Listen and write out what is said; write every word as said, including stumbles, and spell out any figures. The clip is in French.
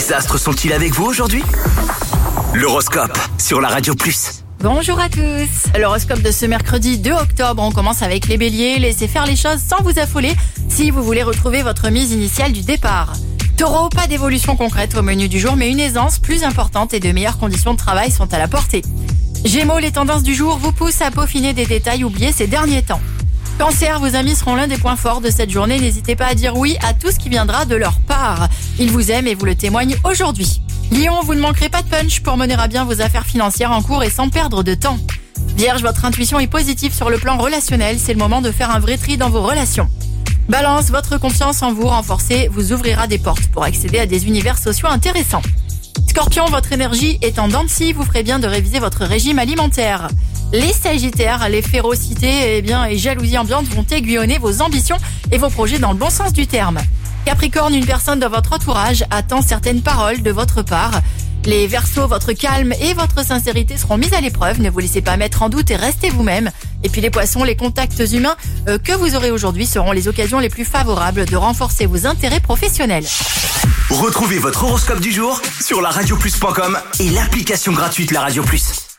Les astres sont-ils avec vous aujourd'hui? L'horoscope sur la Radio Plus. Bonjour à tous. L'horoscope de ce mercredi deux octobre, on commence avec les béliers. Laissez faire les choses sans vous affoler si vous voulez retrouver votre mise initiale du départ. Taureau, pas d'évolution concrète au menu du jour, mais une aisance plus importante et de meilleures conditions de travail sont à la portée. Gémeaux, les tendances du jour vous poussent à peaufiner des détails oubliés ces derniers temps. Cancer, vos amis seront l'un des points forts de cette journée. N'hésitez pas à dire oui à tout ce qui viendra de leur part. Ils vous aiment et vous le témoignent aujourd'hui. Lion, vous ne manquerez pas de punch pour mener à bien vos affaires financières en cours et sans perdre de temps. Vierge, votre intuition est positive sur le plan relationnel. C'est le moment de faire un vrai tri dans vos relations. Balance, votre confiance en vous renforcée vous ouvrira des portes pour accéder à des univers sociaux intéressants. Scorpion, votre énergie est en dents de scie, vous ferez bien de réviser votre régime alimentaire. Les Sagittaires, les férocités eh bien, et jalousies ambiantes vont aiguillonner vos ambitions et vos projets dans le bon sens du terme. Capricorne, une personne de votre entourage attend certaines paroles de votre part. Les Verseaux, votre calme et votre sincérité seront mises à l'épreuve. Ne vous laissez pas mettre en doute et restez vous-même. Et puis les Poissons, les contacts humains euh, que vous aurez aujourd'hui seront les occasions les plus favorables de renforcer vos intérêts professionnels. Retrouvez votre horoscope du jour sur la radio plus point com et l'application gratuite La Radio Plus.